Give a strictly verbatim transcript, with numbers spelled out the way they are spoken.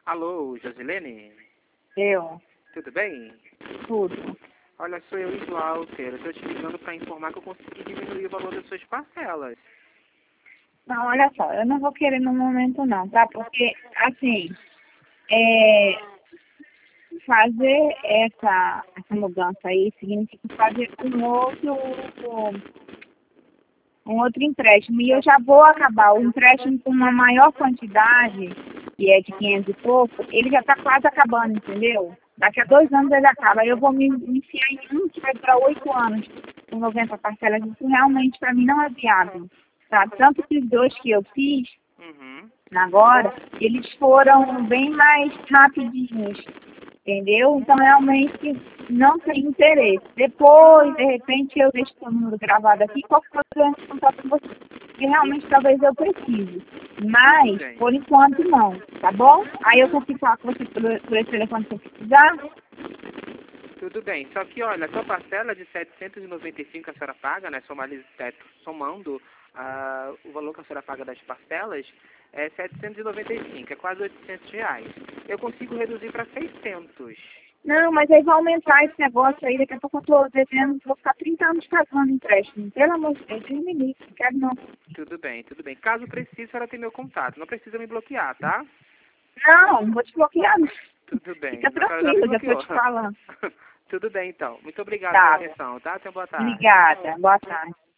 Alô, Josilene? Eu, Tudo bem? tudo. Olha, sou eu, Slaughter. Estou te ligando para informar que eu consegui diminuir o valor das suas parcelas. Não, olha só, eu não vou querer no momento não, tá? Porque, assim, é, fazer essa, essa mudança aí significa fazer um outro, um outro empréstimo. E eu já vou acabar o empréstimo com uma maior quantidade, que é de quinhentos e pouco, ele já está quase acabando, entendeu? Daqui a dois anos ele acaba. Aí eu vou me me enfiar em um que vai durar oito anos, com noventa parcelas. Isso realmente para mim não é viável, tá? Tanto que os dois que eu fiz Uhum. agora, eles foram bem mais rapidinhos, entendeu? Então realmente não tem interesse. Depois, de repente, eu deixo todo mundo gravado aqui, qualquer coisa eu entro em contato com você. Porque realmente talvez eu precise. Mas, Bem. por enquanto, não, tá bom? Aí eu consigo falar com você por, por esse telefone se eu precisar. Tudo bem. Só que, olha, a sua parcela de setecentos e noventa e cinco que a senhora paga, né, somali- é, somando ah, o valor que a senhora paga das parcelas, é setecentos e noventa e cinco, é quase oitocentos reais. Eu consigo reduzir para seiscentos. Não, mas aí vai aumentar esse negócio aí. Daqui a pouco eu tô devendo, vou ficar trinta anos pagando empréstimo. Pelo amor de Deus, Deus me livre, não quero não. Tudo bem, tudo bem. Caso precise, a senhora tem meu contato. Não precisa me bloquear, tá? Não, não vou te bloquear, não. Tudo bem. Fica A senhora já me tranquilo, já tô bloqueou. te falando. Tudo bem, então. Muito obrigado Tá. pela atenção, tá? Tenha boa tarde. Obrigada. Boa tarde.